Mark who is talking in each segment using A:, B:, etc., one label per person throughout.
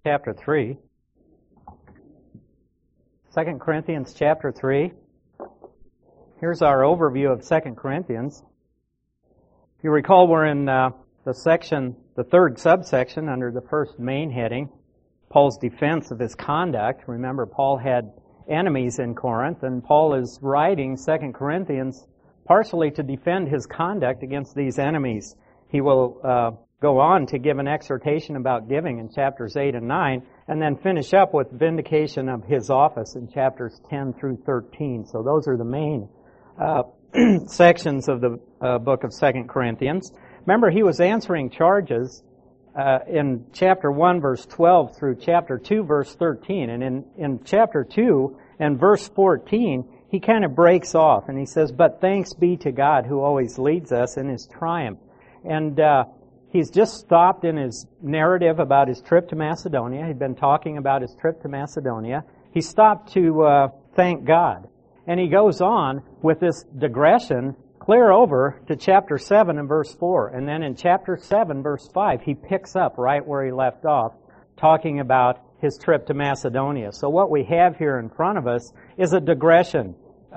A: chapter 3. 2 Corinthians chapter 3. Here's our overview of 2 Corinthians. You recall we're in the third subsection under the first main heading, Paul's defense of his conduct. Remember, Paul had enemies in Corinth, and Paul is writing 2 Corinthians partially to defend his conduct against these enemies. He will go on to give an exhortation about giving in chapters 8 and 9, and then finish up with vindication of his office in chapters 10 through 13. So those are the main sections of the book of 2 Corinthians. Remember, he was answering charges in chapter 1, verse 12 through chapter 2, verse 13. And in chapter 2 and verse 14, he kind of breaks off and he says, "But thanks be to God who always leads us in His triumph." And he's just stopped in his narrative about his trip to Macedonia. He'd been talking about his trip to Macedonia. He stopped to thank God. And he goes on with this digression clear over to chapter 7 and verse 4. And then in chapter 7, verse 5, he picks up right where he left off, talking about his trip to Macedonia. So what we have here in front of us is a digression.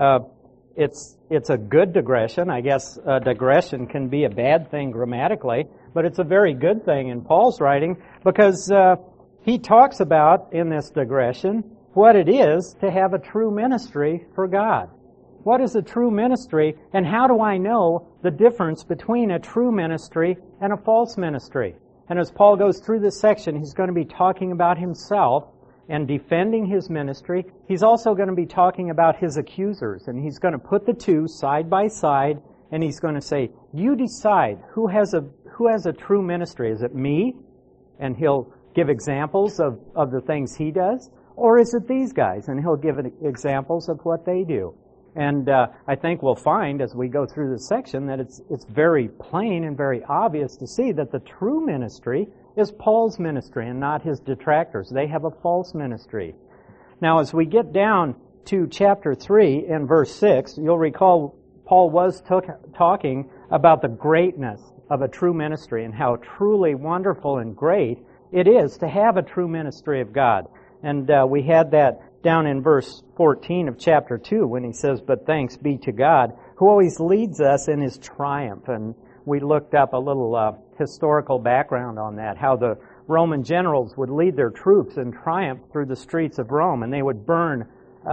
A: It's a good digression. I guess a digression can be a bad thing grammatically, but it's a very good thing in Paul's writing because he talks about, in this digression, what it is to have a true ministry for God. What is a true ministry, and how do I know the difference between a true ministry and a false ministry? And as Paul goes through this section, he's going to be talking about himself and defending his ministry. He's also going to be talking about his accusers, and he's going to put the two side by side, and he's going to say, you decide who has a true ministry. Is it me? And he'll give examples of the things he does, or is it these guys? And he'll give examples of what they do. And I think we'll find as we go through this section that it's very plain and very obvious to see that the true ministry is Paul's ministry and not his detractors. They have a false ministry. Now, as we get down to chapter 3 and verse 6, you'll recall Paul was talking about the greatness of a true ministry and how truly wonderful and great it is to have a true ministry of God. And we had that down in verse 14 of chapter 2 when he says, "But thanks be to God who always leads us in His triumph." And we looked up a little historical background on that, how the Roman generals would lead their troops in triumph through the streets of Rome, and they would burn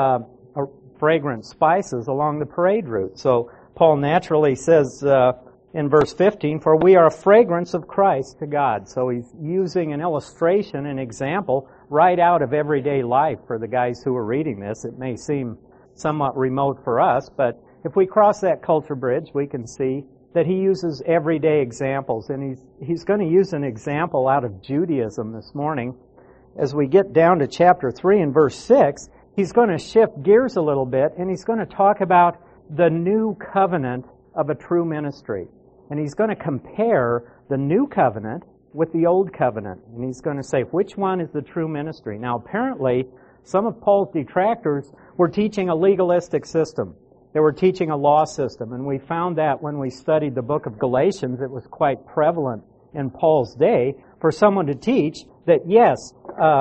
A: fragrant spices along the parade route. So Paul naturally says in verse 15, "For we are a fragrance of Christ to God." So he's using an illustration, an example, right out of everyday life for the guys who are reading this. It may seem somewhat remote for us, but if we cross that culture bridge, we can see that he uses everyday examples. And he's going to use an example out of Judaism this morning. As we get down to chapter 3 and verse 6, he's going to shift gears a little bit, and he's going to talk about the new covenant of a true ministry. And he's going to compare the new covenant with the old covenant. And he's going to say, which one is the true ministry? Now, apparently, some of Paul's detractors were teaching a legalistic system. They were teaching a law system. And we found that when we studied the book of Galatians, it was quite prevalent in Paul's day for someone to teach that, yes,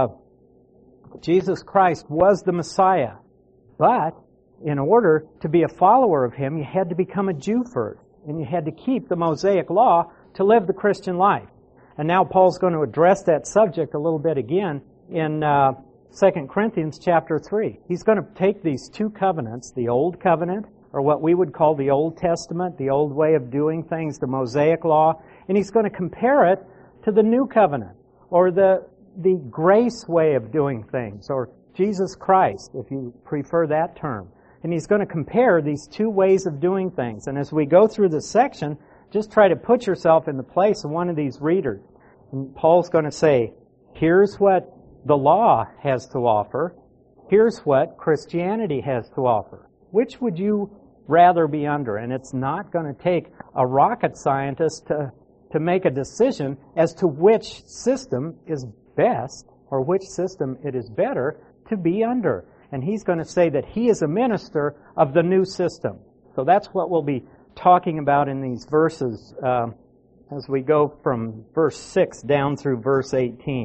A: Jesus Christ was the Messiah. But in order to be a follower of Him, you had to become a Jew first. And you had to keep the Mosaic law to live the Christian life. And now Paul's going to address that subject a little bit again in 2 Corinthians chapter 3. He's going to take these two covenants, the Old Covenant, or what we would call the Old Testament, the old way of doing things, the Mosaic law, and he's going to compare it to the New Covenant, or the grace way of doing things, or Jesus Christ, if you prefer that term. And he's going to compare these two ways of doing things. And as we go through this section, just try to put yourself in the place of one of these readers. And Paul's going to say, here's what the law has to offer. Here's what Christianity has to offer. Which would you rather be under? And it's not going to take a rocket scientist to make a decision as to which system is best or which system it is better to be under. And he's going to say that he is a minister of the new system. So that's what we'll be talking about in these verses as we go from verse 6 down through verse 18.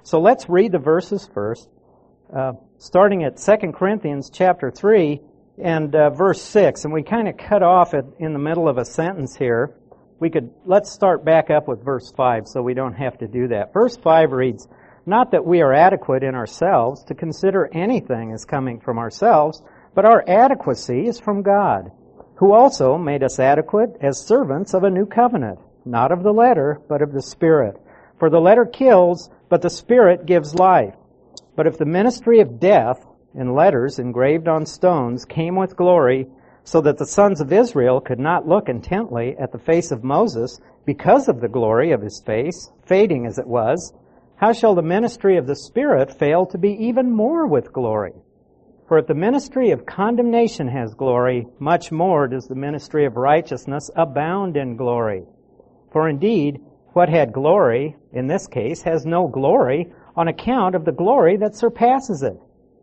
A: So let's read the verses first, starting at 2 Corinthians chapter 3 and verse 6. And we kind of cut off in the middle of a sentence here. Let's start back up with verse 5 so we don't have to do that. Verse 5 reads, "Not that we are adequate in ourselves to consider anything as coming from ourselves, but our adequacy is from God, who also made us adequate as servants of a new covenant, not of the letter, but of the Spirit. For the letter kills, but the Spirit gives life. But if the ministry of death, in letters engraved on stones, came with glory, so that the sons of Israel could not look intently at the face of Moses because of the glory of his face, fading as it was, how shall the ministry of the Spirit fail to be even more with glory? For if the ministry of condemnation has glory, much more does the ministry of righteousness abound in glory. For indeed, what had glory, in this case, has no glory on account of the glory that surpasses it.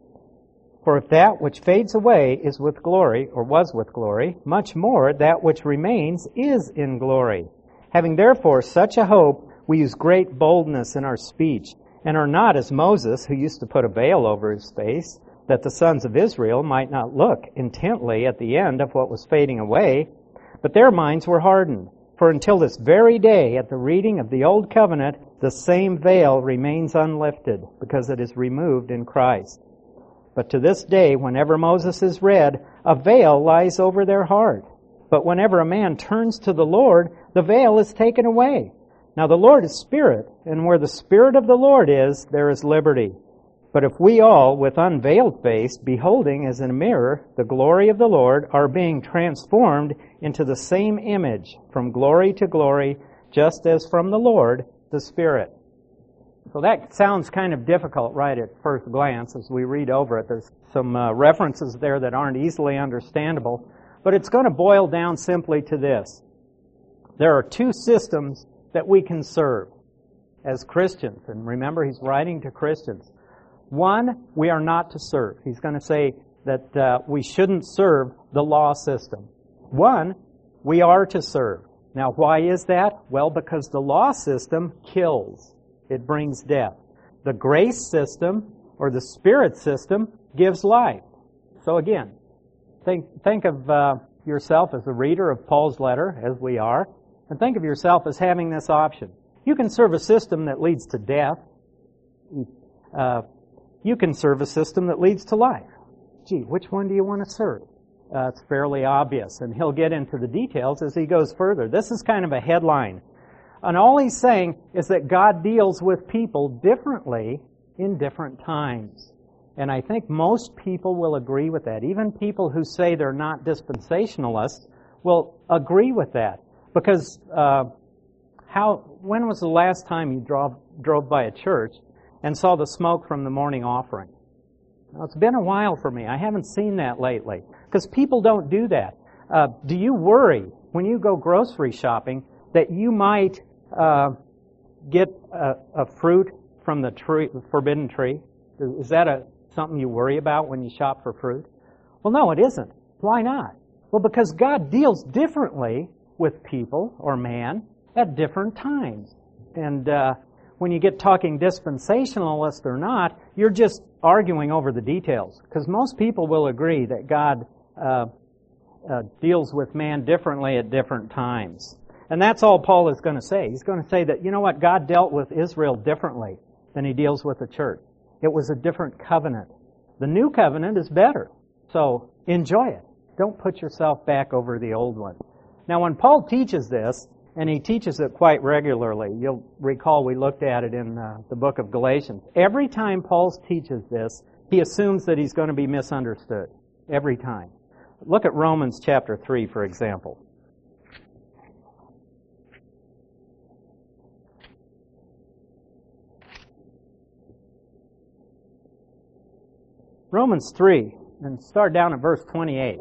A: For if that which fades away is with glory, or was with glory, much more that which remains is in glory. Having therefore such a hope, we use great boldness in our speech, and are not as Moses, who used to put a veil over his face, that the sons of Israel might not look intently at the end of what was fading away, but their minds were hardened. For until this very day, at the reading of the Old Covenant, the same veil remains unlifted, because it is removed in Christ. But to this day, whenever Moses is read, a veil lies over their heart. But whenever a man turns to the Lord, the veil is taken away. Now the Lord is Spirit, and where the Spirit of the Lord is, there is liberty. But if we all, with unveiled face, beholding as in a mirror the glory of the Lord, are being transformed into the same image, from glory to glory, just as from the Lord, the Spirit." So that sounds kind of difficult right at first glance as we read over it. There's some references there that aren't easily understandable, but it's going to boil down simply to this. There are two systems that we can serve as Christians, and remember, he's writing to Christians. One, we are not to serve. He's going to say that we shouldn't serve the law system. One, we are to serve. Now, why is that? Well, because the law system kills. It brings death. The grace system, or the Spirit system, gives life. So again, think of yourself as a reader of Paul's letter, as we are, and think of yourself as having this option. You can serve a system that leads to death. You can serve a system that leads to life. Gee, which one do you want to serve? It's fairly obvious, and he'll get into the details as he goes further. This is kind of a headline. And all he's saying is that God deals with people differently in different times. And I think most people will agree with that. Even people who say they're not dispensationalists will agree with that. Because when was the last time you drove by a church and saw the smoke from the morning offering? Well, it's been a while for me. I haven't seen that lately. Because people don't do that. Do you worry when you go grocery shopping that you might get a fruit from the forbidden tree? Is that something you worry about when you shop for fruit? Well, no, it isn't. Why not? Well, because God deals differently with people or man at different times. And when you get talking dispensationalist or not, you're just arguing over the details. Because most people will agree that God deals with man differently at different times. And that's all Paul is going to say. He's going to say that, you know what, God dealt with Israel differently than he deals with the church. It was a different covenant. The new covenant is better. So enjoy it. Don't put yourself back over the old one. Now, when Paul teaches this, and he teaches it quite regularly, you'll recall we looked at it in the book of Galatians. Every time Paul teaches this, he assumes that he's going to be misunderstood. Every time. Look at Romans chapter 3, for example. Romans 3, and start down at verse 28.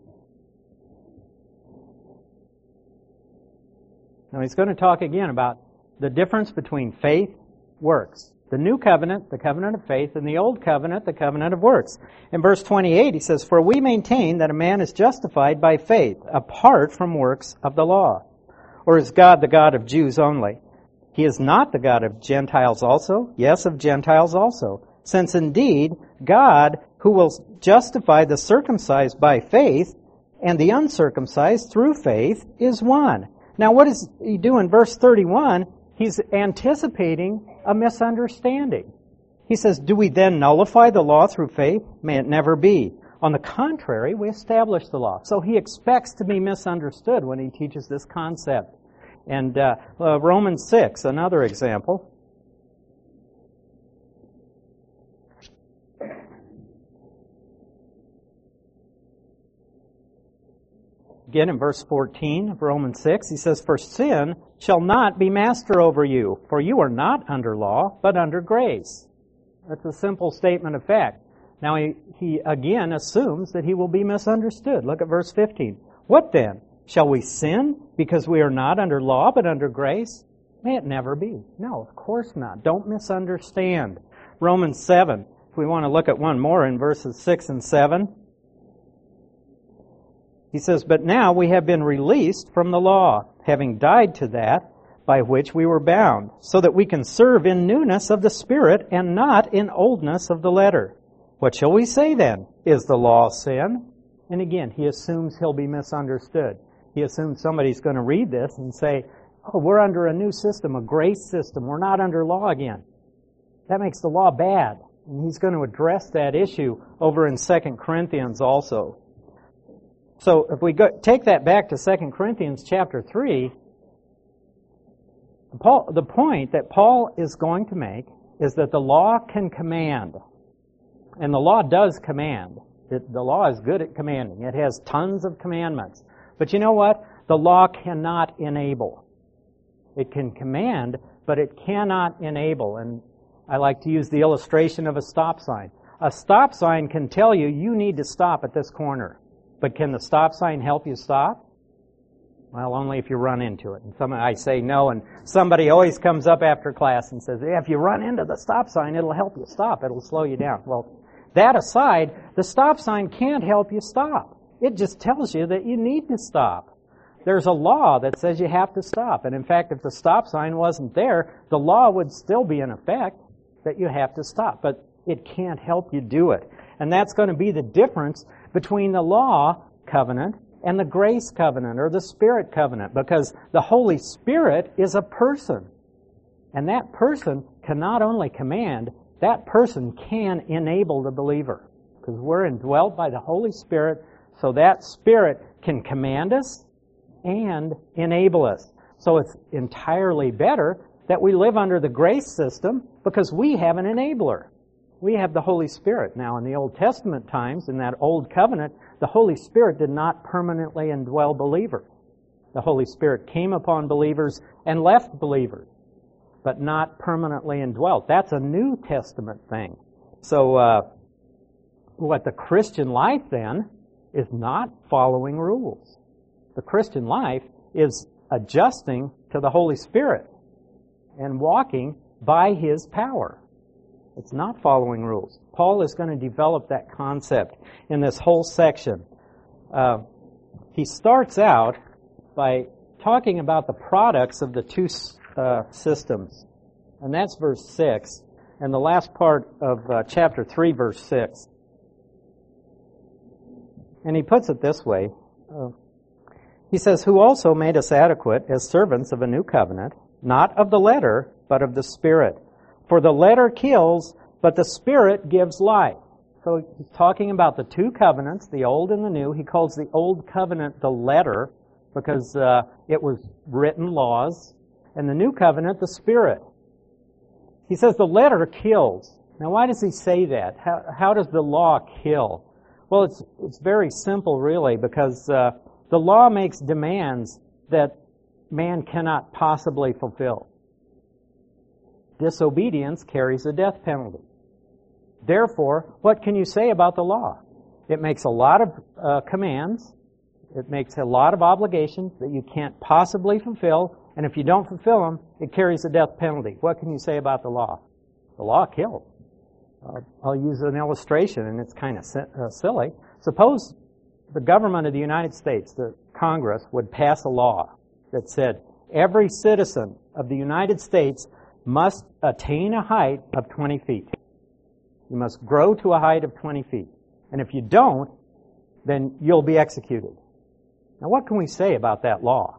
A: Now he's going to talk again about the difference between faith, works. The new covenant, the covenant of faith, and the old covenant, the covenant of works. In verse 28, he says, "For we maintain that a man is justified by faith, apart from works of the law. Or is God the God of Jews only? He is not the God of Gentiles also? Yes, of Gentiles also. Since indeed God, who will justify the circumcised by faith and the uncircumcised through faith, is one. Now what does he do in verse 31? He's anticipating a misunderstanding. He says, do we then nullify the law through faith? May it never be. On the contrary, we establish the law. So he expects to be misunderstood when he teaches this concept. And Romans 6, another example. Again, in verse 14 of Romans 6, he says, for sin shall not be master over you, for you are not under law, but under grace. That's a simple statement of fact. Now he again assumes that he will be misunderstood. Look at verse 15. What then? Shall we sin because we are not under law, but under grace? May it never be. No, of course not. Don't misunderstand. Romans 7, if we want to look at one more in verses 6 and 7. He says, but now we have been released from the law, having died to that by which we were bound, so that we can serve in newness of the Spirit and not in oldness of the letter. What shall we say then? Is the law sin? And again, he assumes he'll be misunderstood. He assumes somebody's going to read this and say, oh, we're under a new system, a grace system. We're not under law again. That makes the law bad. And he's going to address that issue over in 2 Corinthians also. So if we take that back to 2 Corinthians chapter 3, the point that Paul is going to make is that the law can command. And the law does command. The law is good at commanding. It has tons of commandments. But you know what? The law cannot enable. It can command, but it cannot enable. And I like to use the illustration of a stop sign. A stop sign can tell you, you need to stop at this corner. But can the stop sign help you stop? Well, only if you run into it. And I say no, and somebody always comes up after class and says, if you run into the stop sign, it'll help you stop. It'll slow you down. Well, that aside, the stop sign can't help you stop. It just tells you that you need to stop. There's a law that says you have to stop. And in fact, if the stop sign wasn't there, the law would still be in effect that you have to stop. But it can't help you do it. And that's going to be the difference between the law covenant and the grace covenant or the Spirit covenant, because the Holy Spirit is a person. And that person can not only command, that person can enable the believer. Because we're indwelt by the Holy Spirit, so that Spirit can command us and enable us. So it's entirely better that we live under the grace system because we have an enabler. We have the Holy Spirit. Now, in the Old Testament times, in that Old Covenant, the Holy Spirit did not permanently indwell believers. The Holy Spirit came upon believers and left believers, but not permanently indwelt. That's a New Testament thing. So, what the Christian life then is not following rules. The Christian life is adjusting to the Holy Spirit and walking by His power. It's not following rules. Paul is going to develop that concept in this whole section. He starts out by talking about the products of the two systems. And that's verse 6. And the last part of chapter 3, verse 6. And he puts it this way. He says, who also made us adequate as servants of a new covenant, not of the letter, but of the Spirit. For the letter kills, but the Spirit gives life. So he's talking about the two covenants, the old and the new. He calls the old covenant the letter because it was written laws, and the new covenant the Spirit. He says the letter kills. Now why does he say that? How does the law kill? Well, it's very simple really, because the law makes demands that man cannot possibly fulfill. Disobedience carries a death penalty. Therefore, what can you say about the law? It makes a lot of commands. It makes a lot of obligations that you can't possibly fulfill. And if you don't fulfill them, it carries a death penalty. What can you say about the law? The law kills. I'll use an illustration, and it's kind of silly. Suppose the government of the United States, the Congress, would pass a law that said every citizen of the United States must attain a height of 20 feet. You must grow to a height of 20 feet. And if you don't, then you'll be executed. Now, what can we say about that law?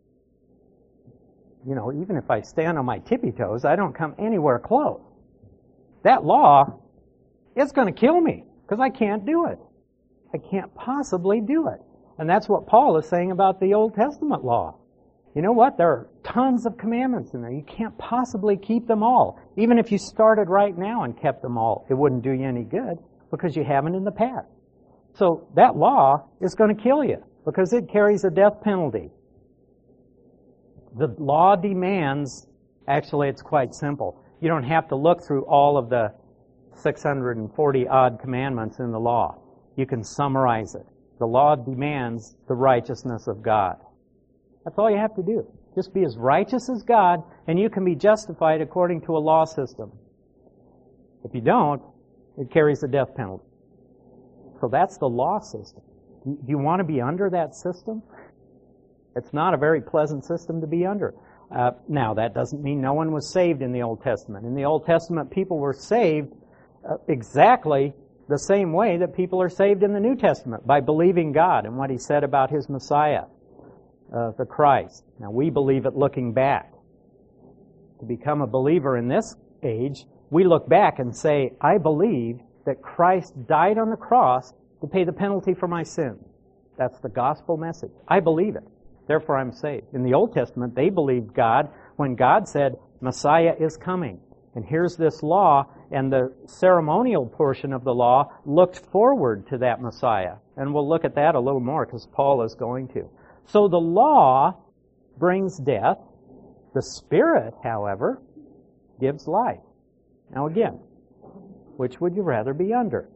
A: You know, even if I stand on my tippy toes, I don't come anywhere close. That law is going to kill me because I can't do it. I can't possibly do it. And that's what Paul is saying about the Old Testament law. You know what? There are tons of commandments in there. You can't possibly keep them all. Even if you started right now and kept them all, it wouldn't do you any good because you haven't in the past. So that law is going to kill you because it carries a death penalty. The law demands, actually it's quite simple. You don't have to look through all of the 640 odd commandments in the law. You can summarize it. The law demands the righteousness of God. That's all you have to do. Just be as righteous as God, and you can be justified according to a law system. If you don't, it carries a death penalty. So that's the law system. Do you want to be under that system? It's not a very pleasant system to be under. Now, that doesn't mean no one was saved in the Old Testament. In the Old Testament, people were saved exactly the same way that people are saved in the New Testament, by believing God and what He said about His Messiah, the Christ. Now, we believe it looking back. To become a believer in this age, we look back and say, I believe that Christ died on the cross to pay the penalty for my sins. That's the gospel message. I believe it. Therefore, I'm saved. In the Old Testament, they believed God when God said, Messiah is coming. And here's this law, and the ceremonial portion of the law looked forward to that Messiah. And we'll look at that a little more because Paul is going to. So the law brings death. The Spirit, however, gives life. Now again, which would you rather be under?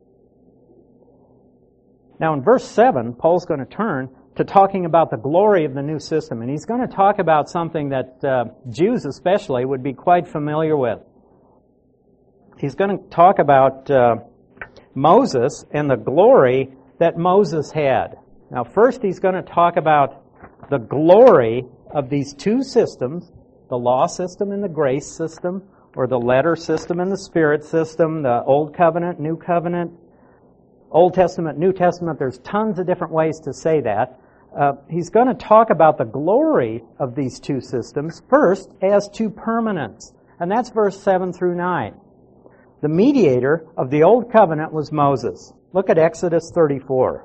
A: Now in verse 7, Paul's going to turn to talking about the glory of the new system. And he's going to talk about something that Jews especially would be quite familiar with. He's going to talk about Moses and the glory that Moses had. Now first he's going to talk about the glory of these two systems, the law system and the grace system, or the letter system and the Spirit system, the Old Covenant, New Covenant, Old Testament, New Testament. There's tons of different ways to say that. He's going to talk about the glory of these two systems first as to permanence. And that's verse 7 through 9. The mediator of the Old Covenant was Moses. Look at Exodus 34.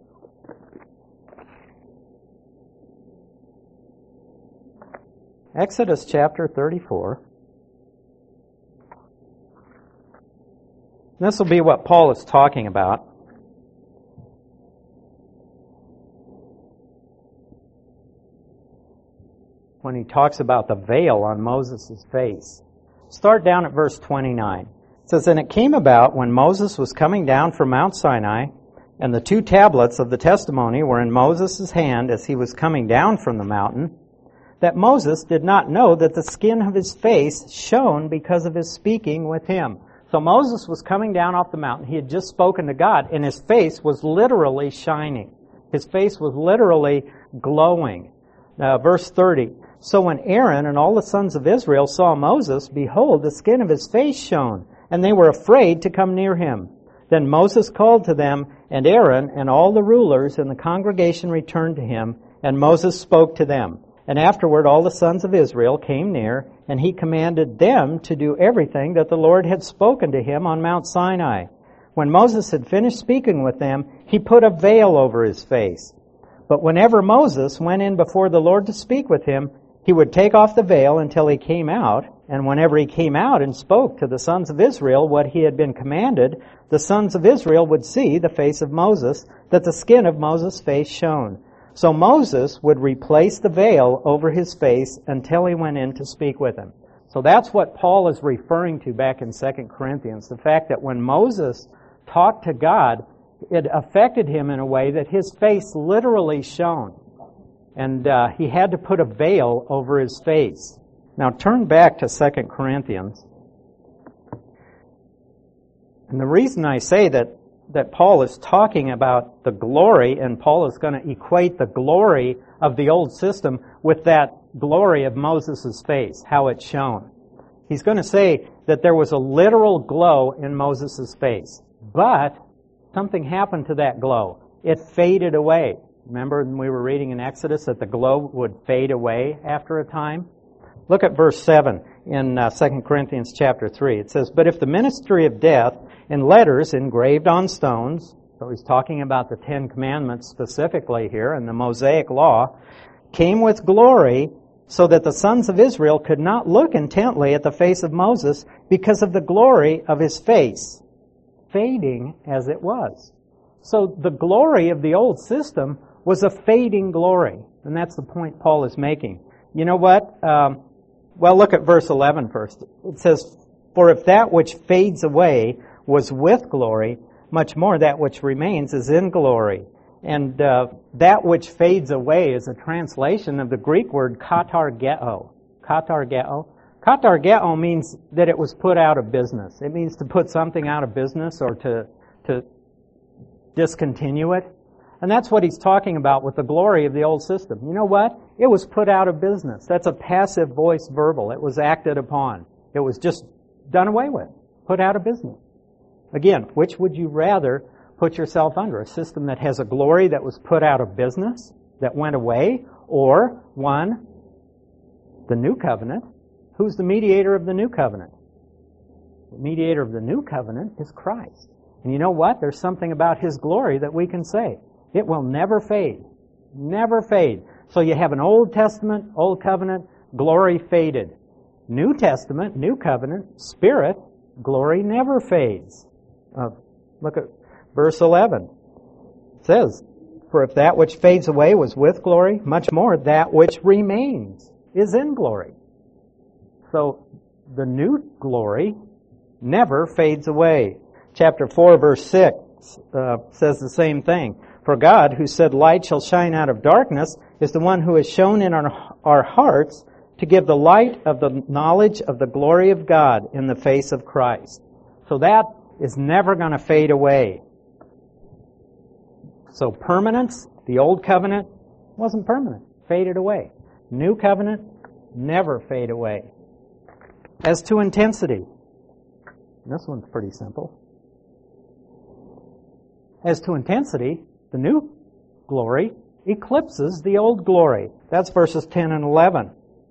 A: Exodus chapter 34. This will be what Paul is talking about. When he talks about the veil on Moses' face. Start down at verse 29. It says, And it came about when Moses was coming down from Mount Sinai, and the two tablets of the testimony were in Moses' hand as he was coming down from the mountain, that Moses did not know that the skin of his face shone because of his speaking with him. So Moses was coming down off the mountain. He had just spoken to God, and his face was literally shining. His face was literally glowing. Verse 30. So when Aaron and all the sons of Israel saw Moses, behold, the skin of his face shone, and they were afraid to come near him. Then Moses called to them, and Aaron and all the rulers and the congregation returned to him, and Moses spoke to them. And afterward all the sons of Israel came near, and he commanded them to do everything that the Lord had spoken to him on Mount Sinai. When Moses had finished speaking with them, he put a veil over his face. But whenever Moses went in before the Lord to speak with him, he would take off the veil until he came out, and whenever he came out and spoke to the sons of Israel what he had been commanded, the sons of Israel would see the face of Moses, that the skin of Moses' face shone. So Moses would replace the veil over his face until he went in to speak with him. So that's what Paul is referring to back in 2 Corinthians, the fact that when Moses talked to God, it affected him in a way that his face literally shone. And he had to put a veil over his face. Now turn back to 2 Corinthians. And the reason I say that Paul is talking about the glory, and Paul is going to equate the glory of the old system with that glory of Moses' face, how it shone. He's going to say that there was a literal glow in Moses' face. But something happened to that glow. It faded away. Remember when we were reading in Exodus that the glow would fade away after a time? Look at verse 7 in 2 Corinthians chapter 3. It says, "But if the ministry of death in letters engraved on stones," so he's talking about the Ten Commandments specifically here and the Mosaic Law, "came with glory, so that the sons of Israel could not look intently at the face of Moses because of the glory of his face, fading as it was." So the glory of the old system was a fading glory. And that's the point Paul is making. You know what? Well, look at verse 11 first. It says, "For if that which fades away was with glory, much more that which remains is in glory." And that which fades away is a translation of the Greek word katargeo. Katargeo. Katargeo means that it was put out of business. It means to put something out of business or to discontinue it. And that's what he's talking about with the glory of the old system. You know what? It was put out of business. That's a passive voice verbal. It was acted upon. It was just done away with, put out of business. Again, which would you rather put yourself under? A system that has a glory that was put out of business, that went away, or one, the new covenant. Who's the mediator of the new covenant? The mediator of the new covenant is Christ. And you know what? There's something about His glory that we can say. It will never fade. Never fade. So you have an Old Testament, Old Covenant, glory faded. New Testament, New Covenant, Spirit, glory never fades. Look at verse 11. It says, "For if that which fades away was with glory, much more that which remains is in glory." So the new glory never fades away. Chapter 4, verse 6 says the same thing. "For God, who said, 'Light shall shine out of darkness,' is the one who has shone in our hearts to give the light of the knowledge of the glory of God in the face of Christ." So that is never going to fade away. So permanence, the old covenant, wasn't permanent. Faded away. New covenant, never fade away. As to intensity, this one's pretty simple. As to intensity, the new glory eclipses the old glory. That's verses 10 and 11.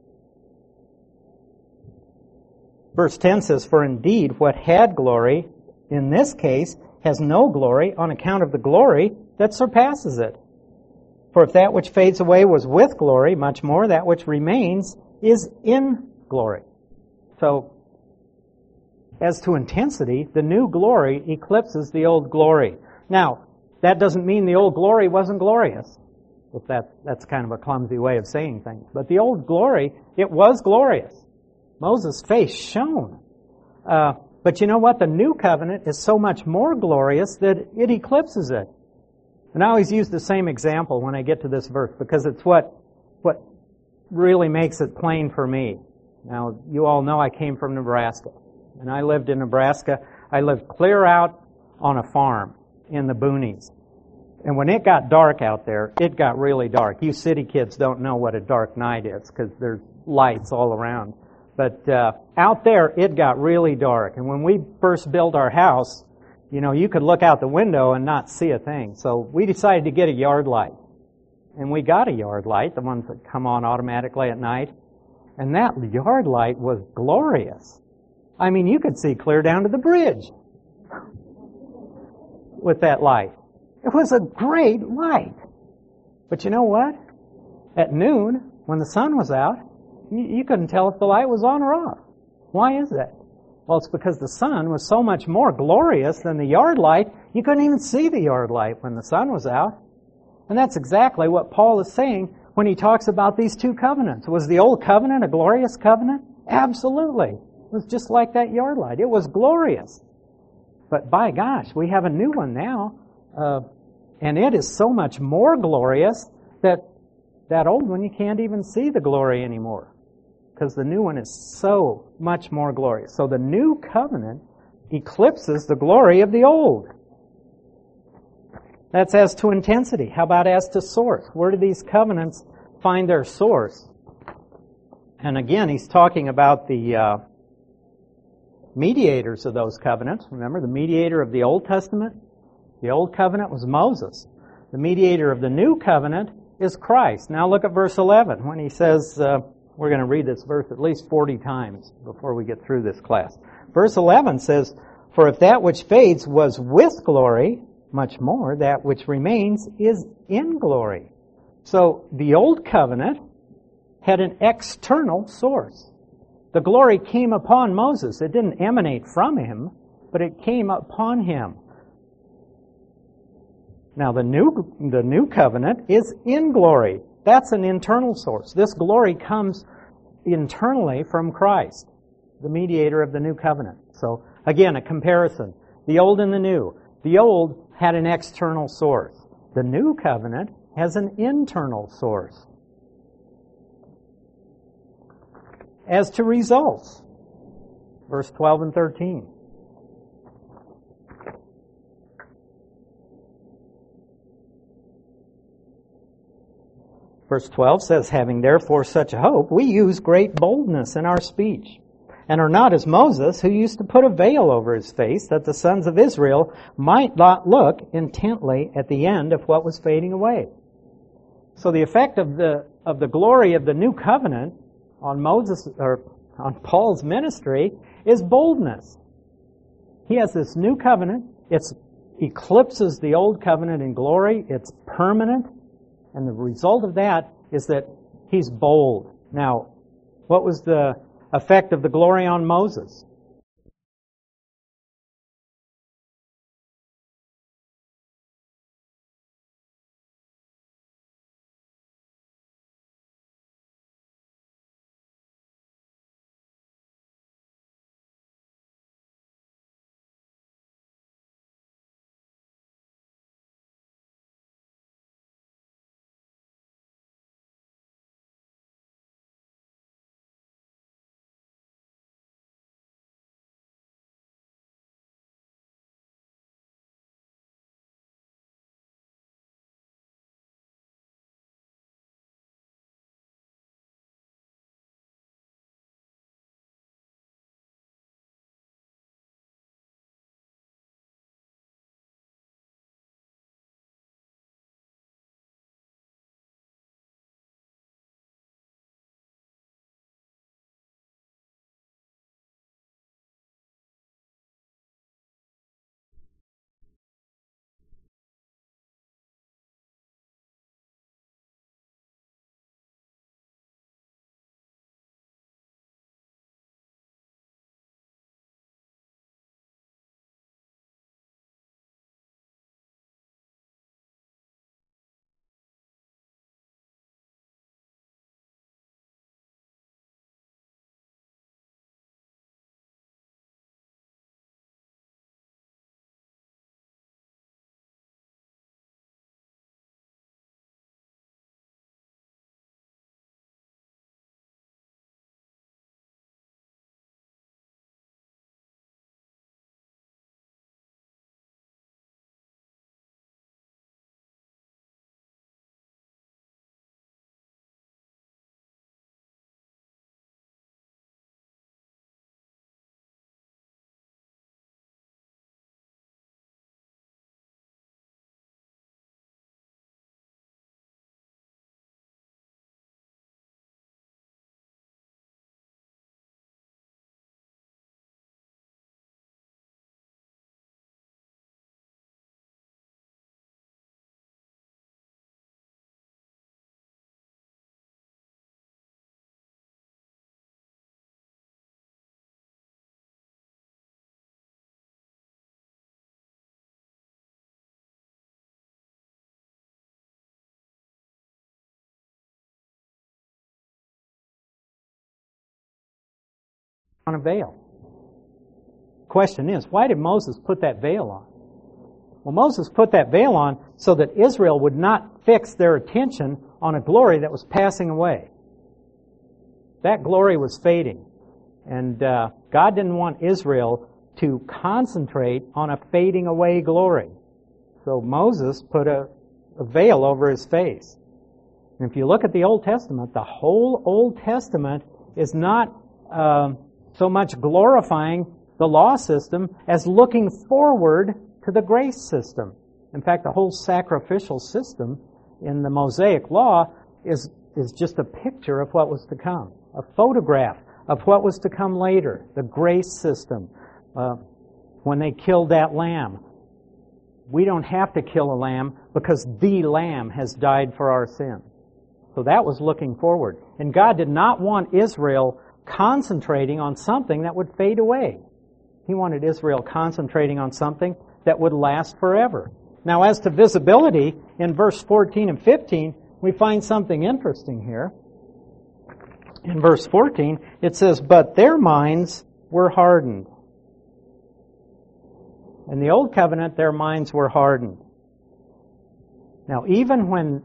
A: Verse 10 says, "For indeed what had glory, in this case, has no glory on account of the glory that surpasses it. For if that which fades away was with glory, much more that which remains is in glory." So, as to intensity, the new glory eclipses the old glory. Now, that doesn't mean the old glory wasn't glorious. If that's kind of a clumsy way of saying things. But the old glory, it was glorious. Moses' face shone. But you know what? The new covenant is so much more glorious that it eclipses it. And I always use the same example when I get to this verse because it's what really makes it plain for me. Now, you all know I came from Nebraska. And I lived in Nebraska. I lived clear out on a farm in the boonies. And when it got dark out there, it got really dark. You city kids don't know what a dark night is because there's lights all around. But out there, it got really dark. And when we first built our house, you know, you could look out the window and not see a thing. So we decided to get a yard light. And we got a yard light, the ones that come on automatically at night. And that yard light was glorious. I mean, you could see clear down to the bridge with that light. It was a great light. But you know what? At noon, when the sun was out, you couldn't tell if the light was on or off. Why is that? Well, it's because the sun was so much more glorious than the yard light, you couldn't even see the yard light when the sun was out. And that's exactly what Paul is saying when he talks about these two covenants. Was the old covenant a glorious covenant? Absolutely. It was just like that yard light. It was glorious. But by gosh, we have a new one now. And it is so much more glorious that old one, you can't even see the glory anymore. Because the new one is so much more glorious. So the new covenant eclipses the glory of the old. That's as to intensity. How about as to source? Where do these covenants find their source? And again, he's talking about the mediators of those covenants. Remember, the mediator of the Old Testament, the Old Covenant was Moses. The mediator of the New Covenant is Christ. Now look at verse 11 when he says, we're going to read this verse at least 40 times before we get through this class. Verse 11 says, "For if that which fades was with glory, much more that which remains is in glory." So the Old Covenant had an external source. The glory came upon Moses. It didn't emanate from him, but it came upon him. Now the new covenant is in glory. That's an internal source. This glory comes internally from Christ, the mediator of the new covenant. So again, a comparison. The old and the new. The old had an external source. The new covenant has an internal source. As to results, verse 12 and 13. Verse 12 says, "Having therefore such a hope, we use great boldness in our speech, and are not as Moses, who used to put a veil over his face, that the sons of Israel might not look intently at the end of what was fading away." So the effect of the glory of the new covenant on Moses, or on Paul's ministry, is boldness. He has this new covenant. It eclipses the old covenant in glory. It's permanent. And the result of that is that he's bold. Now, what was the effect of the glory on Moses? On a veil. Question is, why did Moses put that veil on? Well, Moses put that veil on so that Israel would not fix their attention on a glory that was passing away. That glory was fading. And God didn't want Israel to concentrate on a fading away glory. So Moses put a veil over his face. And if you look at the Old Testament, the whole Old Testament is not so much glorifying the law system as looking forward to the grace system. In fact, the whole sacrificial system in the Mosaic Law is just a picture of what was to come, a photograph of what was to come later, the grace system. When they killed that lamb, we don't have to kill a lamb because the lamb has died for our sin. So that was looking forward. And God did not want Israel concentrating on something that would fade away. He wanted Israel concentrating on something that would last forever. Now, as to visibility, in verse 14 and 15, we find something interesting here. In verse 14, it says, "But their minds were hardened." In the Old Covenant, their minds were hardened. Now, even when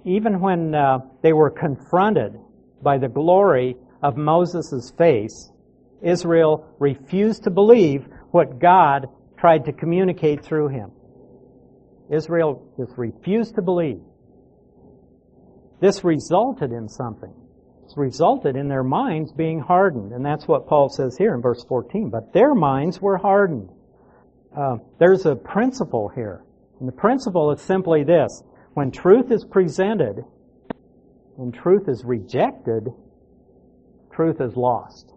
A: they were confronted by the glory of Moses' face, Israel refused to believe what God tried to communicate through him. Israel just refused to believe. This resulted in something. It's resulted in their minds being hardened. And that's what Paul says here in verse 14. But their minds were hardened. There's a principle here. And the principle is simply this. When truth is presented and truth is rejected, truth is lost.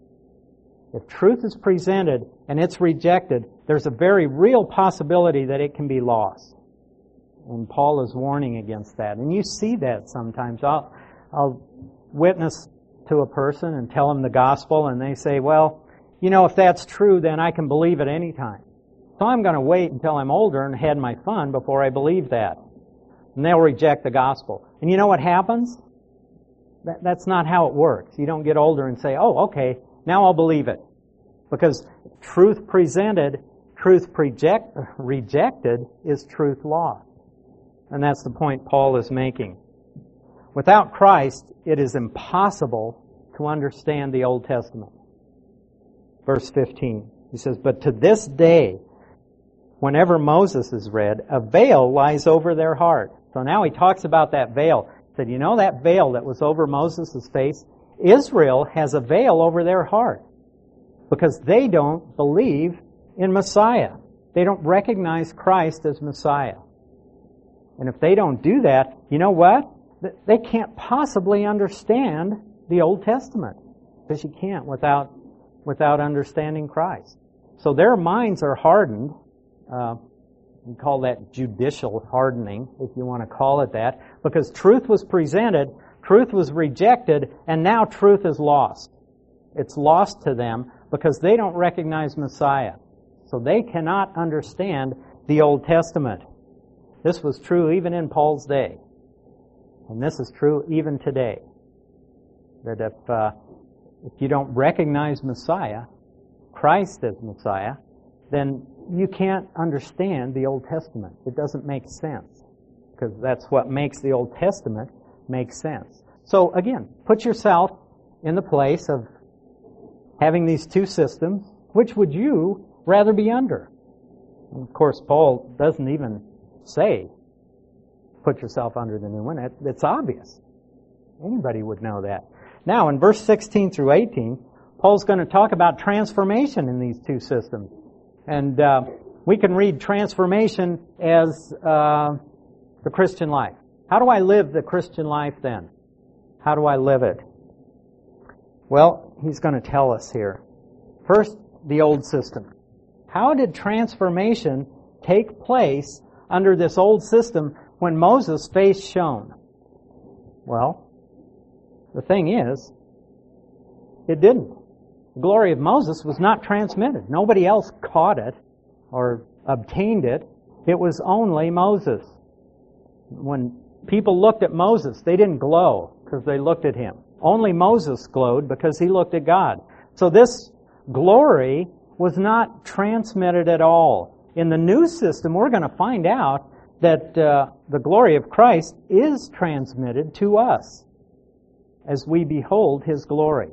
A: If truth is presented and it's rejected, there's a very real possibility that it can be lost. And Paul is warning against that. And you see that sometimes. I'll witness to a person and tell them the gospel, and they say, well, if that's true, then I can believe it any time. So I'm going to wait until I'm older and had my fun before I believe that. And they'll reject the gospel. And you know what happens? That's not how it works. You don't get older and say, oh, okay, now I'll believe it. Because truth presented, truth rejected is truth lost. And that's the point Paul is making. Without Christ, it is impossible to understand the Old Testament. Verse 15, he says, "But to this day, whenever Moses is read, a veil lies over their heart." So now he talks about that veil. He said, that veil that was over Moses' face? Israel has a veil over their heart because they don't believe in Messiah. They don't recognize Christ as Messiah. And if they don't do that, you know what? They can't possibly understand the Old Testament because you can't without understanding Christ. So their minds are hardened. We call that judicial hardening, if you want to call it that, because truth was presented, truth was rejected, and now truth is lost. It's lost to them because they don't recognize Messiah. So they cannot understand the Old Testament. This was true even in Paul's day. And this is true even today. That if you don't recognize Messiah, Christ as Messiah, then you can't understand the Old Testament. It doesn't make sense. Because that's what makes the Old Testament make sense. So again, put yourself in the place of having these two systems. Which would you rather be under? And of course, Paul doesn't even say, put yourself under the new one. It's obvious. Anybody would know that. Now, in verse 16 through 18, Paul's going to talk about transformation in these two systems. And we can read transformation as the Christian life. How do I live the Christian life then? How do I live it? Well, he's going to tell us here. First, the old system. How did transformation take place under this old system when Moses' face shone? Well, the thing is, it didn't. The glory of Moses was not transmitted. Nobody else caught it or obtained it. It was only Moses. When people looked at Moses, they didn't glow because they looked at him. Only Moses glowed because he looked at God. So this glory was not transmitted at all. In the new system, we're going to find out that the glory of Christ is transmitted to us as we behold His glory.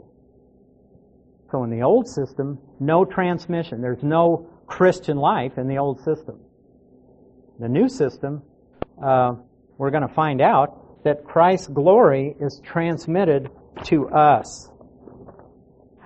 A: So in the old system, no transmission. There's no Christian life in the old system. The new system, we're going to find out that Christ's glory is transmitted to us.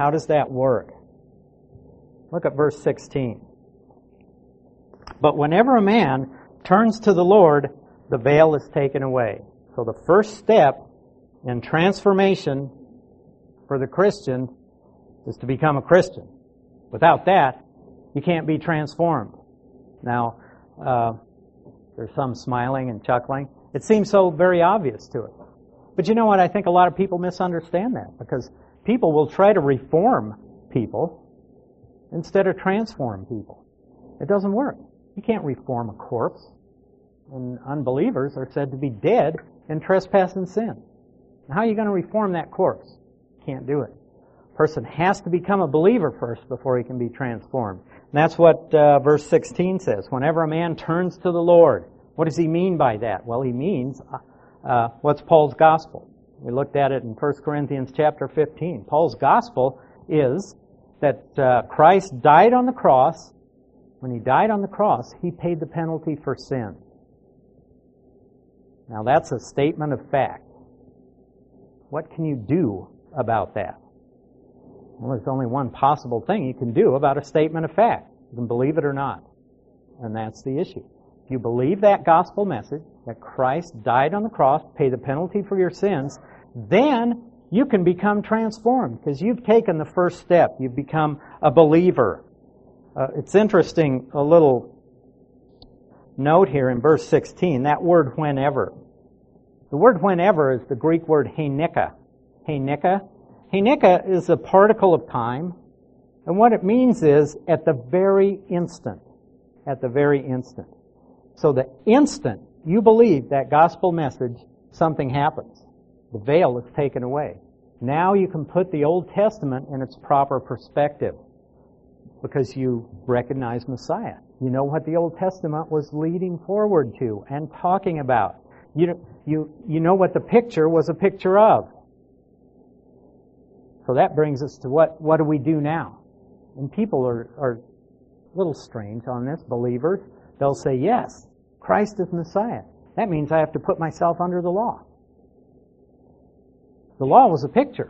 A: How does that work? Look at verse 16. But whenever a man turns to the Lord, the veil is taken away. So the first step in transformation for the Christian is to become a Christian. Without that, you can't be transformed. Now, there's some smiling and chuckling. It seems so very obvious to us. But you know what? I think a lot of people misunderstand that, because people will try to reform people instead of transform people. It doesn't work. You can't reform a corpse. And unbelievers are said to be dead in trespass and sin. How are you going to reform that corpse? You can't do it. A person has to become a believer first before he can be transformed. And that's what verse 16 says. Whenever a man turns to the Lord, what does he mean by that? Well, he means what's Paul's gospel. We looked at it in 1 Corinthians chapter 15. Paul's gospel is that Christ died on the cross. When he died on the cross, he paid the penalty for sin. Now that's a statement of fact. What can you do about that? Well, there's only one possible thing you can do about a statement of fact. You can believe it or not. And that's the issue. If you believe that gospel message, that Christ died on the cross, paid the penalty for your sins, then you can become transformed, because you've taken the first step. You've become a believer. It's interesting, a little note here in verse 16, that word whenever. The word whenever is the Greek word heinika. Heinika. Heinika is a particle of time, and what it means is at the very instant. At the very instant. So the instant you believe that gospel message, something happens. The veil is taken away. Now you can put the Old Testament in its proper perspective, because you recognize Messiah. You know what the Old Testament was leading forward to and talking about. You know what the picture was a picture of. So that brings us to what do we do now? And people are a little strange on this, believers. They'll say, yes, Christ is Messiah. That means I have to put myself under the law. The law was a picture.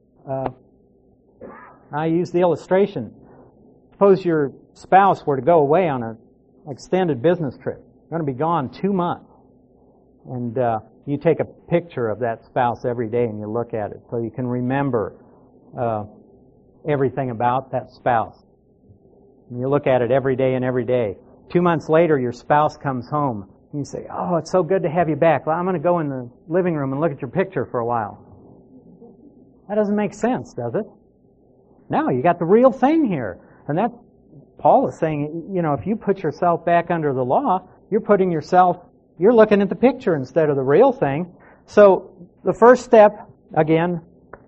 A: I use the illustration. Suppose your spouse were to go away on an extended business trip. They're going to be gone 2 months. And you take a picture of that spouse every day and you look at it so you can remember everything about that spouse. And you look at it every day and every day. 2 months later, your spouse comes home. And you say, oh, it's so good to have you back. Well, I'm going to go in the living room and look at your picture for a while. That doesn't make sense, does it? No, you got the real thing here. And that, Paul is saying, you know, if you put yourself back under the law, you're looking at the picture instead of the real thing. So the first step, again,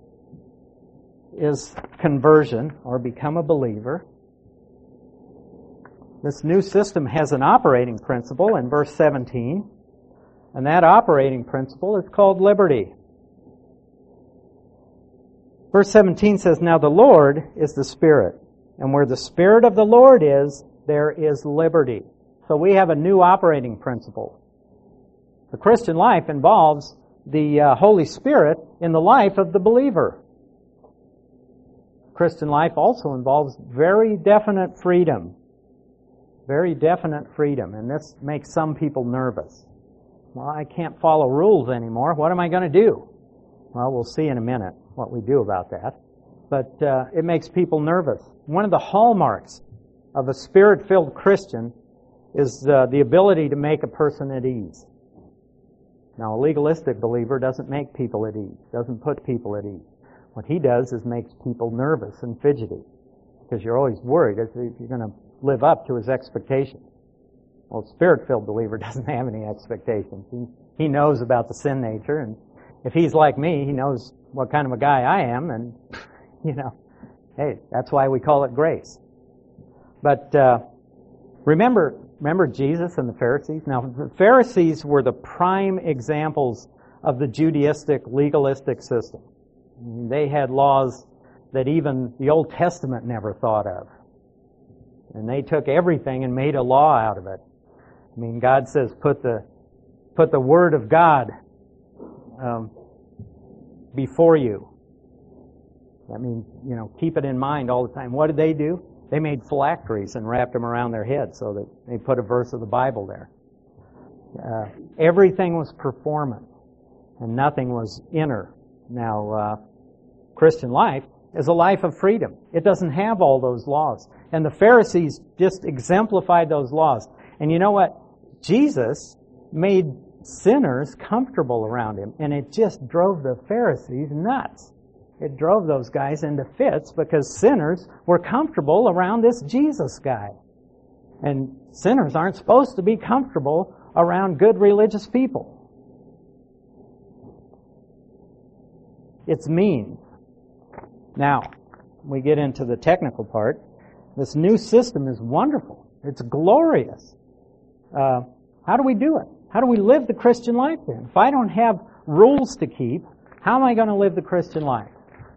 A: is conversion, or become a believer. This new system has an operating principle in verse 17, and that operating principle is called liberty. Verse 17 says, now the Lord is the Spirit, and where the Spirit of the Lord is, there is liberty. So we have a new operating principle. The Christian life involves the Holy Spirit in the life of the believer. Christian life also involves very definite freedom. Very definite freedom. And this makes some people nervous. Well, I can't follow rules anymore. What am I going to do? Well, we'll see in a minute what we do about that. But it makes people nervous. One of the hallmarks of a Spirit-filled Christian is the ability to make a person at ease. Now, a legalistic believer doesn't make people at ease, doesn't put people at ease. What he does is makes people nervous and fidgety, because you're always worried if you're going to live up to his expectations. Well, a Spirit-filled believer doesn't have any expectations. He knows about the sin nature, and if he's like me, he knows what kind of a guy I am, and, you know, hey, that's why we call it grace. But remember Jesus and the Pharisees? Now, the Pharisees were the prime examples of the Judaistic legalistic system. They had laws that even the Old Testament never thought of. And they took everything and made a law out of it. I mean, God says, put the Word of God before you. That means, keep it in mind all the time. What did they do? They made phylacteries and wrapped them around their head so that they put a verse of the Bible there. Everything was performance, and nothing was inner. Now, Christian life is a life of freedom. It doesn't have all those laws. And the Pharisees just exemplified those laws. And you know what? Jesus made sinners comfortable around him, and it just drove the Pharisees nuts. It drove those guys into fits because sinners were comfortable around this Jesus guy. And sinners aren't supposed to be comfortable around good religious people. It's mean. Now, we get into the technical part. This new system is wonderful. It's glorious. How do we do it? How do we live the Christian life then? If I don't have rules to keep, how am I going to live the Christian life?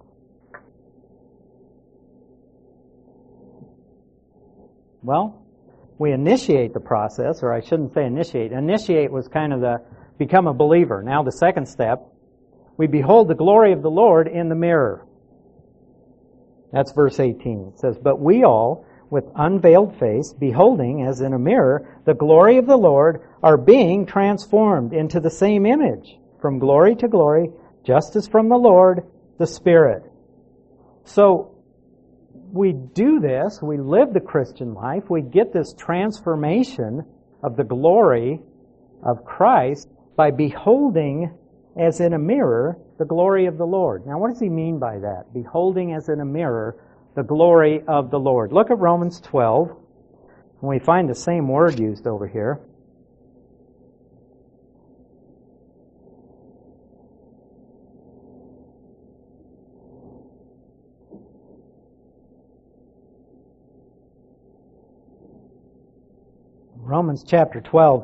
A: Well, we initiate the process, or I shouldn't say initiate. Initiate was kind of become a believer. Now the second step, we behold the glory of the Lord in the mirror. That's verse 18. It says, "But we all, with unveiled face, beholding as in a mirror the glory of the Lord, are being transformed into the same image, from glory to glory, just as from the Lord, the Spirit." So, we do this, we live the Christian life, we get this transformation of the glory of Christ by beholding as in a mirror the glory of the Lord. Now, what does he mean by that? Beholding as in a mirror the glory of the Lord. Look at Romans 12, and we find the same word used over here. Romans chapter 12.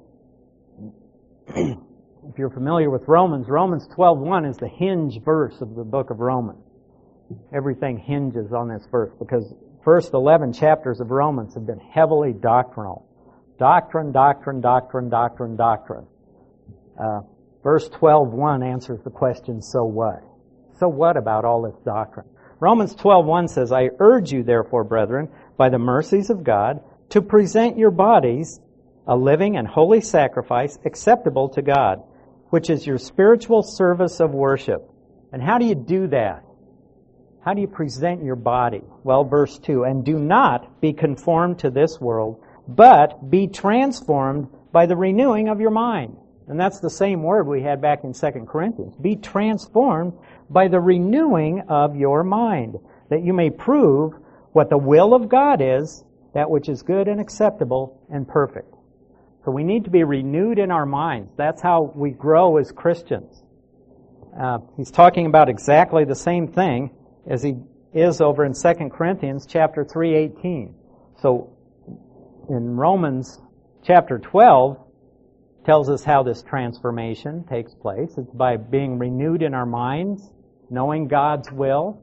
A: If you're familiar with Romans, Romans 12:1 is the hinge verse of the book of Romans. Everything hinges on this verse because first 11 chapters of Romans have been heavily doctrinal. Doctrine, doctrine, doctrine, doctrine, doctrine. Verse 12:1 answers the question, so what? So what about all this doctrine? Romans 12:1 says, "I urge you therefore, brethren, by the mercies of God, to present your bodies a living and holy sacrifice acceptable to God, which is your spiritual service of worship." And how do you do that? How do you present your body? Well, verse 2, "And do not be conformed to this world, but be transformed by the renewing of your mind." And that's the same word we had back in 2 Corinthians. Be transformed by the renewing of your mind, that you may prove what the will of God is, that which is good and acceptable and perfect. So we need to be renewed in our minds. That's how we grow as Christians. He's talking about exactly the same thing as he is over in 2 Corinthians chapter 3:18. So in Romans chapter 12 tells us how this transformation takes place. It's by being renewed in our minds, knowing God's will.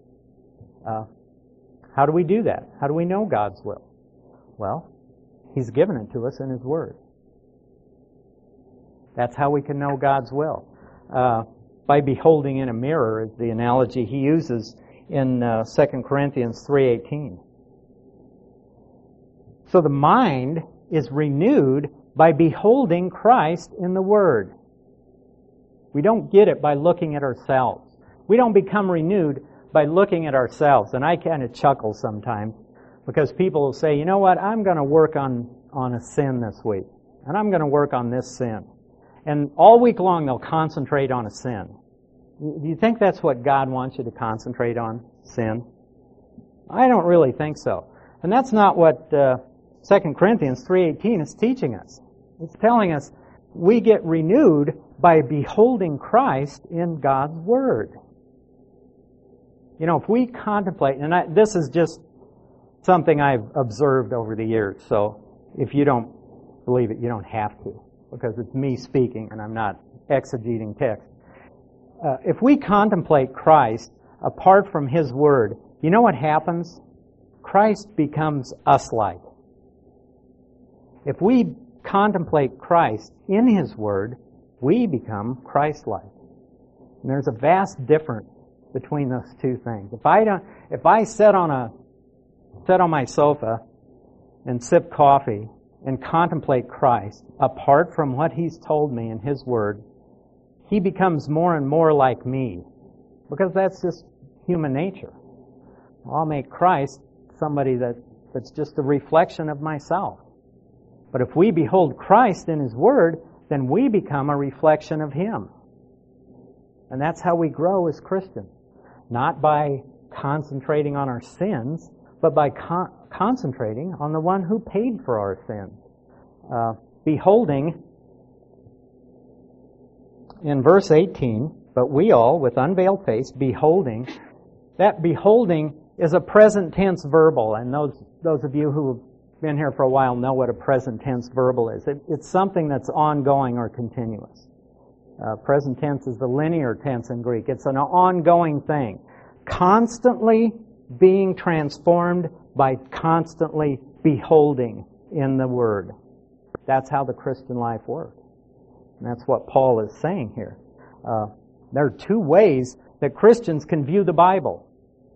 A: How do we do that? How do we know God's will? Well, He's given it to us in His Word. That's how we can know God's will. By beholding in a mirror is the analogy he uses in 2 Corinthians 3:18. So the mind is renewed by beholding Christ in the Word. We don't get it by looking at ourselves. We don't become renewed by looking at ourselves. And I kind of chuckle sometimes because people will say, you know what, I'm going to work on a sin this week. And I'm going to work on this sin. And all week long they'll concentrate on a sin. Do you think that's what God wants you to concentrate on? Sin? I don't really think so. And that's not what 2 Corinthians 3:18 is teaching us. It's telling us we get renewed by beholding Christ in God's Word. You know, if we contemplate, and this is just something I've observed over the years, so if you don't believe it, you don't have to, because it's me speaking and I'm not exegeting text. If we contemplate Christ apart from His Word, you know what happens? Christ becomes us-like. If we contemplate Christ in His Word, we become Christ-like. And there's a vast difference between those two things. If I sit on my sofa and sip coffee and contemplate Christ apart from what He's told me in His Word, He becomes more and more like me, because that's just human nature. I'll make Christ somebody that's just a reflection of myself. But if we behold Christ in His Word, then we become a reflection of Him. And that's how we grow as Christians. Not by concentrating on our sins, but by concentrating on the one who paid for our sins. Beholding, in verse 18, but we all, with unveiled face, beholding. That beholding is a present tense verbal, and those of you who have been here for a while know what a present tense verbal is. It's something that's ongoing or continuous. Present tense is the linear tense in Greek. It's an ongoing thing. Constantly being transformed by constantly beholding in the Word. That's how the Christian life works. And that's what Paul is saying here. There are two ways that Christians can view the Bible.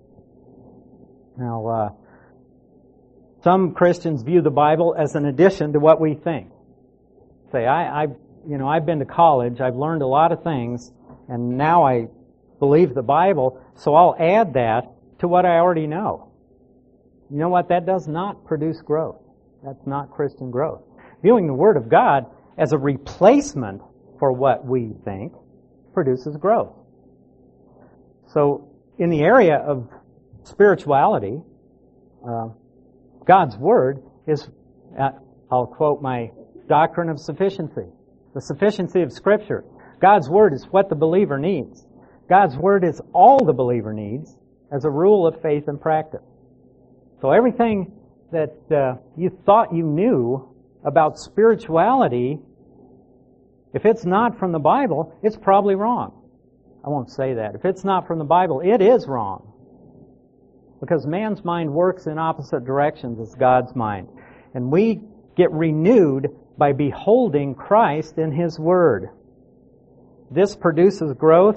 A: Now, some Christians view the Bible as an addition to what we think. Say, I've been to college, I've learned a lot of things, and now I believe the Bible, so I'll add that to what I already know. You know what? That does not produce growth. That's not Christian growth. Viewing the Word of God as a replacement for what we think produces growth. So, in the area of spirituality, God's Word is, I'll quote my doctrine of sufficiency. The sufficiency of Scripture. God's Word is what the believer needs. God's Word is all the believer needs as a rule of faith and practice. So everything that you thought you knew about spirituality, if it's not from the Bible, it's probably wrong. I won't say that. If it's not from the Bible, it is wrong. Because man's mind works in opposite directions as God's mind. And we get renewed by beholding Christ in His Word. This produces growth,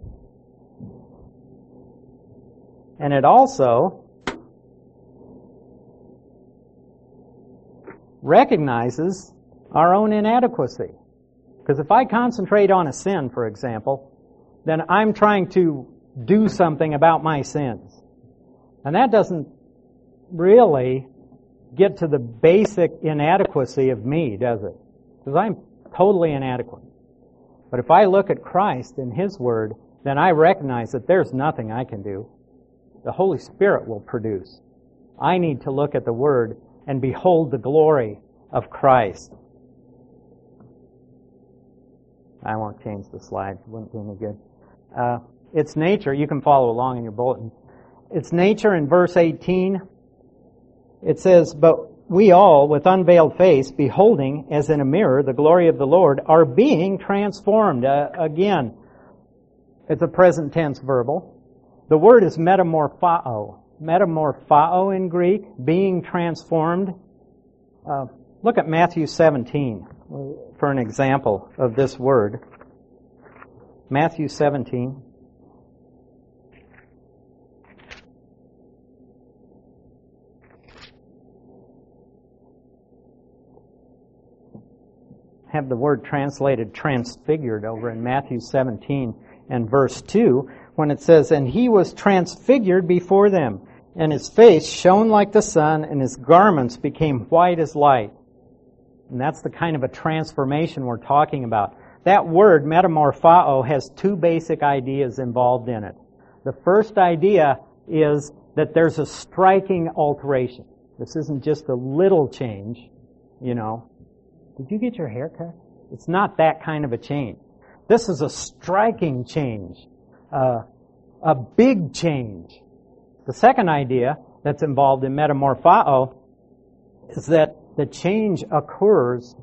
A: and it also recognizes our own inadequacy. Because if I concentrate on a sin, for example, then I'm trying to do something about my sins. And that doesn't really get to the basic inadequacy of me, does it? Because I'm totally inadequate. But if I look at Christ in His Word, then I recognize that there's nothing I can do. The Holy Spirit will produce. I need to look at the Word and behold the glory of Christ. I won't change the slides. It wouldn't do any good. Its nature, you can follow along in your bulletin. Its nature in verse 18, it says, but we all, with unveiled face, beholding as in a mirror the glory of the Lord, are being transformed. Again, it's a present tense verbal. The word is metamorphao. Metamorphao in Greek, being transformed. Look at Matthew 17 for an example of this word. Matthew 17. Have the word translated transfigured over in Matthew 17 and verse 2 when it says, and He was transfigured before them, and His face shone like the sun, and His garments became white as light. And that's the kind of a transformation we're talking about. That word, metamorphao, has two basic ideas involved in it. The first idea is that there's a striking alteration. This isn't just a little change, you know. Did you get your hair cut? It's not that kind of a change. This is a striking change, a big change. The second idea that's involved in metamorphao is that the change occurs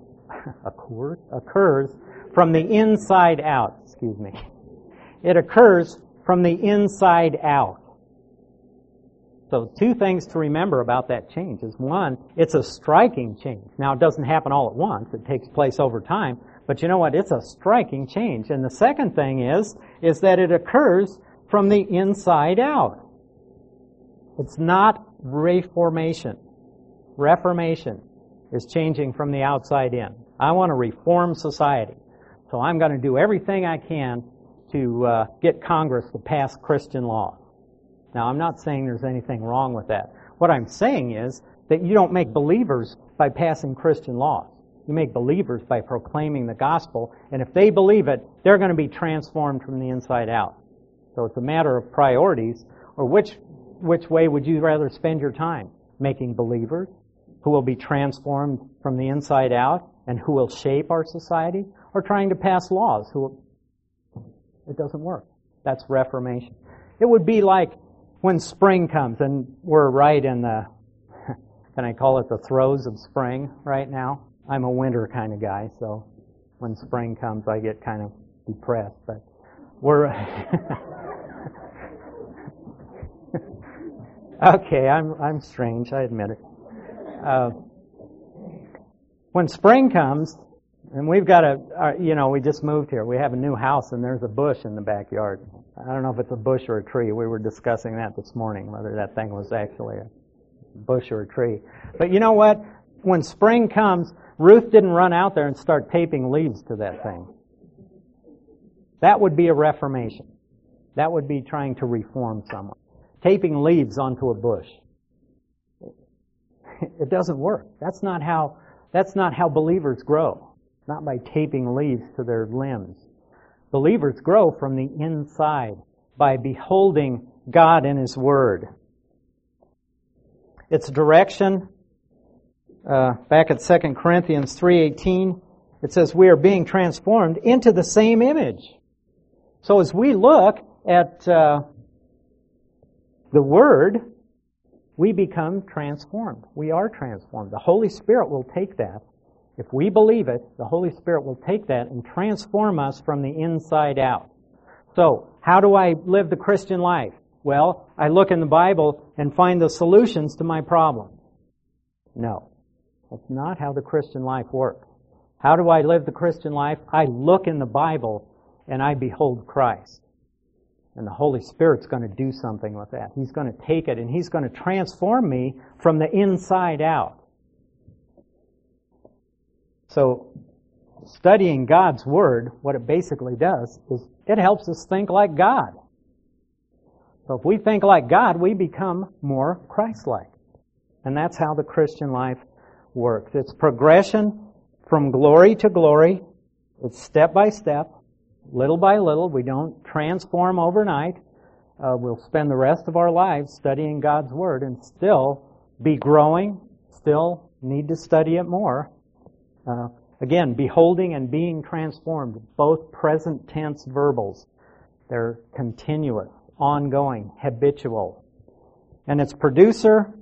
A: from the inside out. Excuse me. It occurs from the inside out. So two things to remember about that change is, one, it's a striking change. Now, it doesn't happen all at once. It takes place over time. But you know what? It's a striking change. And the second thing is that it occurs from the inside out. It's not reformation. Reformation is changing from the outside in. I want to reform society. So I'm going to do everything I can to get Congress to pass Christian laws. Now, I'm not saying there's anything wrong with that. What I'm saying is that you don't make believers by passing Christian laws. You make believers by proclaiming the gospel, and if they believe it, they're going to be transformed from the inside out. So it's a matter of priorities, or which way would you rather spend your time? Making believers who will be transformed from the inside out and who will shape our society, or trying to pass laws it doesn't work. That's reformation. It would be like when spring comes, and we're right in the, can I call it the throes of spring right now? I'm a winter kind of guy, so when spring comes I get kind of depressed, but we're, okay, I'm strange, I admit it. When spring comes, and we've got we just moved here. We have a new house, and there's a bush in the backyard. I don't know if it's a bush or a tree. We were discussing that this morning, whether that thing was actually a bush or a tree. But you know what? When spring comes, Ruth didn't run out there and start taping leaves to that thing. That would be a reformation. That would be trying to reform someone. Taping leaves onto a bush. It doesn't work. That's not how believers grow. Not by taping leaves to their limbs. Believers grow from the inside by beholding God in His Word. Its direction, back at 2 Corinthians 3:18, it says we are being transformed into the same image. So as we look at the Word, we become transformed. We are transformed. The Holy Spirit will take that. If we believe it, the Holy Spirit will take that and transform us from the inside out. So, how do I live the Christian life? Well, I look in the Bible and find the solutions to my problems. No. That's not how the Christian life works. How do I live the Christian life? I look in the Bible and I behold Christ. And the Holy Spirit's going to do something with that. He's going to take it and He's going to transform me from the inside out. So, studying God's Word, what it basically does is it helps us think like God. So if we think like God, we become more Christ-like. And that's how the Christian life works. It's progression from glory to glory. It's step by step, little by little. We don't transform overnight. We'll spend the rest of our lives studying God's Word and still be growing, still need to study it more. Again, beholding and being transformed, both present tense verbals. They're continuous, ongoing, habitual. And its producer,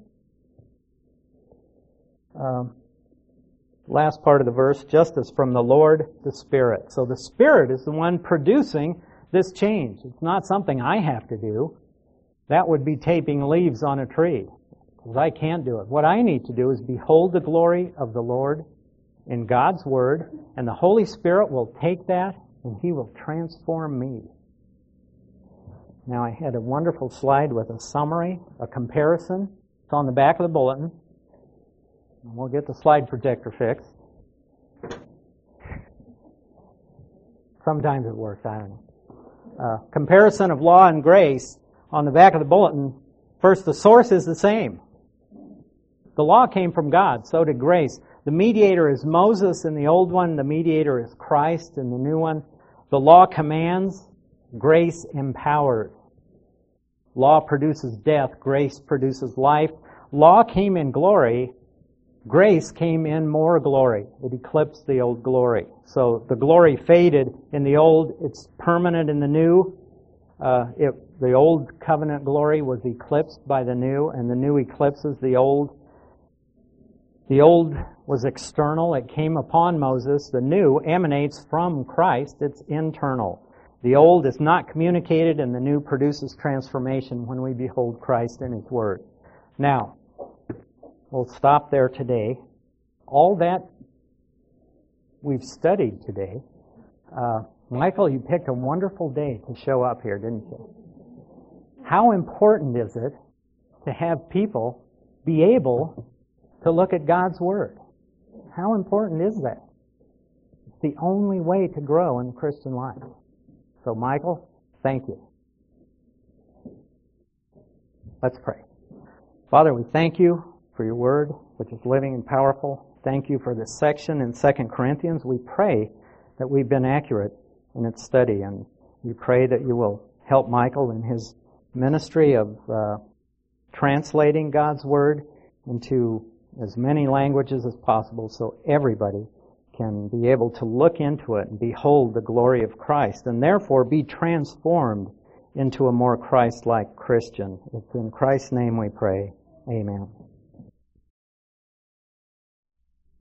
A: last part of the verse, just as from the Lord, the Spirit. So the Spirit is the one producing this change. It's not something I have to do. That would be taping leaves on a tree, because I can't do it. What I need to do is behold the glory of the Lord in God's Word, and the Holy Spirit will take that and He will transform me. Now, I had a wonderful slide with a summary, a comparison. It's on the back of the bulletin. And we'll get the slide protector fixed. Sometimes it works, I don't know. Comparison of law and grace on the back of the bulletin. First, the source is the same. The law came from God, so did grace. The mediator is Moses in the old one. The mediator is Christ in the new one. The law commands. Grace empowers. Law produces death. Grace produces life. Law came in glory. Grace came in more glory. It eclipsed the old glory. So the glory faded in the old. It's permanent in the new. The old covenant glory was eclipsed by the new, and the new eclipses the old. The old was external. It came upon Moses. The new emanates from Christ. It's internal. The old is not communicated, and the new produces transformation when we behold Christ in His Word. Now, we'll stop there today. All that we've studied today, Michael, you picked a wonderful day to show up here, didn't you? How important is it to have people be able to look at God's Word? How important is that? It's the only way to grow in the Christian life. So, Michael, thank you. Let's pray. Father, we thank you for your Word, which is living and powerful. Thank you for this section in 2 Corinthians. We pray that we've been accurate in its study, and we pray that you will help Michael in his ministry of translating God's Word into as many languages as possible so everybody can be able to look into it and behold the glory of Christ and therefore be transformed into a more Christ-like Christian. It's in Christ's name we pray. Amen.